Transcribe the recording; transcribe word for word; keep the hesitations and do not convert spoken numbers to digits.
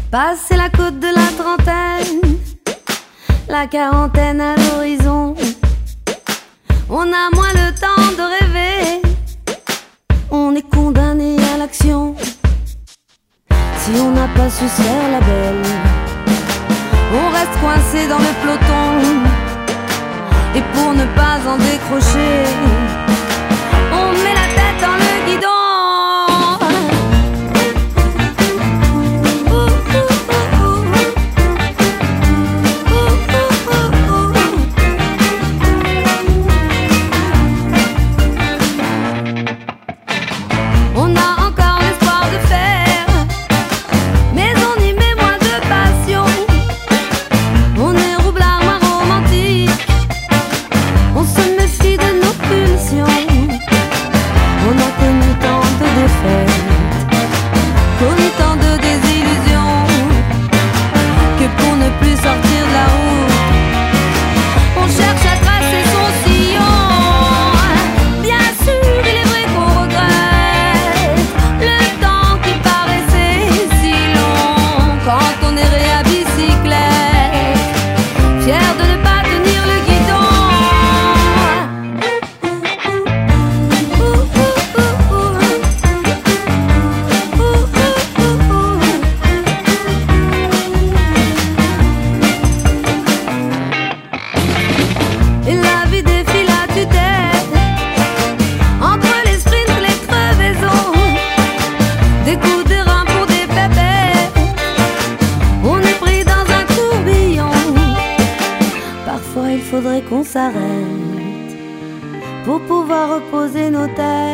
Passer la côte de la trentaine, la quarantaine à l'horizon, on a moins le temps de rêver, on est condamné à l'action. Si on n'a pas su se faire la belle, on reste coincé dans le peloton. Et pour ne pas en décrocher, on met la tête dans le guidon. On a encore l'espoir de faire, mais on y met moins de passion. On est roublard moins romantique, on se méfie de nos pulsions. On a connu tant de défaites, connu tant de désillusions, que pour ne plus sortir de la route, on cherche à tracer son sillon. Bien sûr, il est vrai qu'on regrette le temps qui paraissait si long quand on errait à bicyclette, fier de ne pas tenir le guidon. Et la vie défile à tue-tête, entre les sprints, les crevaisons, des coups de rein pour des pépés, on est pris dans un tourbillon. Parfois il faudrait qu'on s'arrête pour pouvoir reposer nos têtes.